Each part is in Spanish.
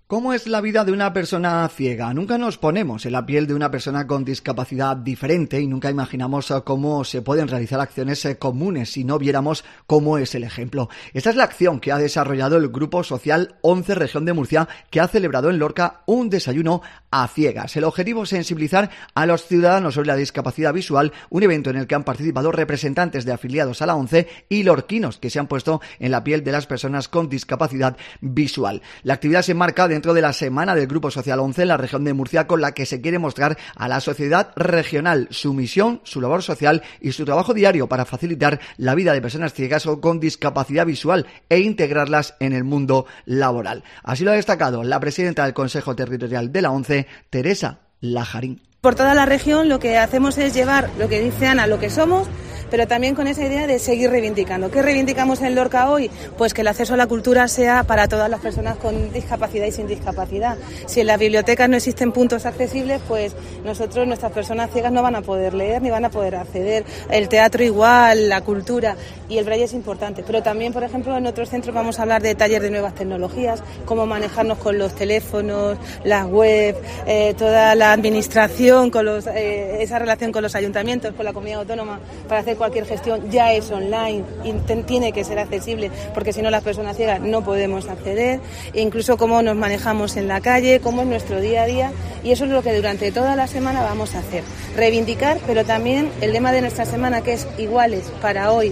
¿Cómo es la vida de una persona ciega? Nunca nos ponemos en la piel de una persona con discapacidad diferente y nunca imaginamos cómo se pueden realizar acciones comunes si no viéramos cómo es el ejemplo. Esta es la acción que ha desarrollado el Grupo Social 11 Región de Murcia, que ha celebrado en Lorca un desayuno a ciegas. El objetivo es sensibilizar a los ciudadanos sobre la discapacidad visual, un evento en el que han participado representantes de afiliados a la 11 y lorquinos que se han puesto en la piel de las personas con discapacidad visual. La actividad se enmarca dentro de la semana del Grupo Social 11 en la región de Murcia, con la que se quiere mostrar a la sociedad regional su misión, su labor social y su trabajo diario para facilitar la vida de personas ciegas o con discapacidad visual e integrarlas en el mundo laboral. Así lo ha destacado la presidenta del Consejo Territorial de la 11, Teresa Lajarín. Por toda la región lo que hacemos es llevar lo que dice Ana, lo que somos, pero también con esa idea de seguir reivindicando. ¿Qué reivindicamos en Lorca hoy? Pues que el acceso a la cultura sea para todas las personas con discapacidad y sin discapacidad. Si en las bibliotecas no existen puntos accesibles, pues nuestras personas ciegas no van a poder leer ni van a poder acceder. El teatro igual, la cultura y el braille es importante. Pero también, por ejemplo, en otros centros vamos a hablar de taller de nuevas tecnologías, cómo manejarnos con los teléfonos, las webs, toda la administración, con esa relación con los ayuntamientos, con la comunidad autónoma, para hacer cualquier gestión ya es online y tiene que ser accesible, porque si no las personas ciegas no podemos acceder, e incluso cómo nos manejamos en la calle, cómo es nuestro día a día, y eso es lo que durante toda la semana vamos a hacer, reivindicar, pero también el lema de nuestra semana, que es iguales para hoy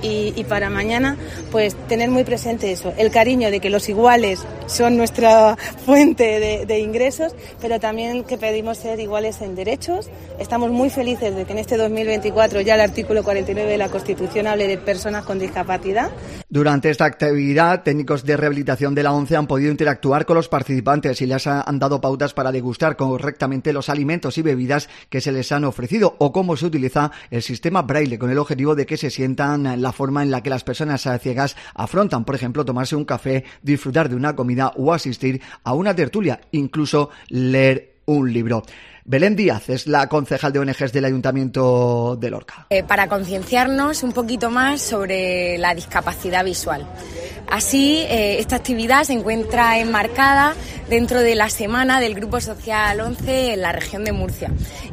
y para mañana, pues tener muy presente eso, el cariño de que los iguales son nuestra fuente de ingresos, pero también que pedimos ser iguales en derechos. Estamos muy felices de que en este 2024 ya el artículo 49 de la Constitución hable de personas con discapacidad. Durante esta actividad, técnicos de rehabilitación de la 11 han podido interactuar con los participantes y les han dado pautas para degustar correctamente los alimentos y bebidas que se les han ofrecido, o cómo se utiliza el sistema braille, con el objetivo de que se sientan la forma en la que las personas ciegas afrontan, por ejemplo, tomarse un café, disfrutar de una comida o asistir a una tertulia, incluso leer un libro. Belén Díaz es la concejal de ONGs del Ayuntamiento de Lorca. Para concienciarnos un poquito más sobre la discapacidad visual. Así, esta actividad se encuentra enmarcada dentro de la semana del Grupo Social 11 en la región de Murcia.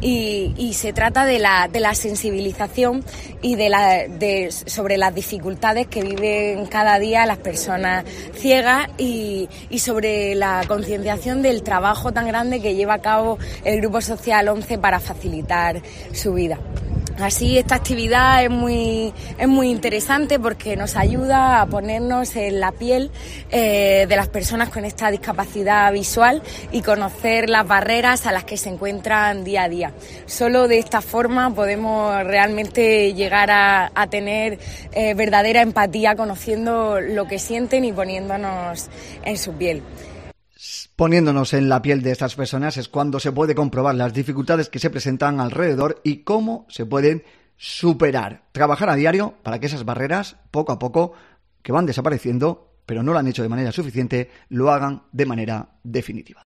Y se trata de la sensibilización y sobre las dificultades que viven cada día las personas ciegas y sobre la concienciación del trabajo tan grande que lleva a cabo el Grupo Social 11 para facilitar su vida. Así, esta actividad es muy interesante porque nos ayuda a ponernos en la piel de las personas con esta discapacidad visual y conocer las barreras a las que se encuentran día a día. Solo de esta forma podemos realmente llegar a tener verdadera empatía, conociendo lo que sienten y poniéndonos en su piel. Poniéndonos en la piel de estas personas es cuando se puede comprobar las dificultades que se presentan alrededor y cómo se pueden superar. Trabajar a diario para que esas barreras, poco a poco, que van desapareciendo, pero no lo han hecho de manera suficiente, lo hagan de manera definitiva.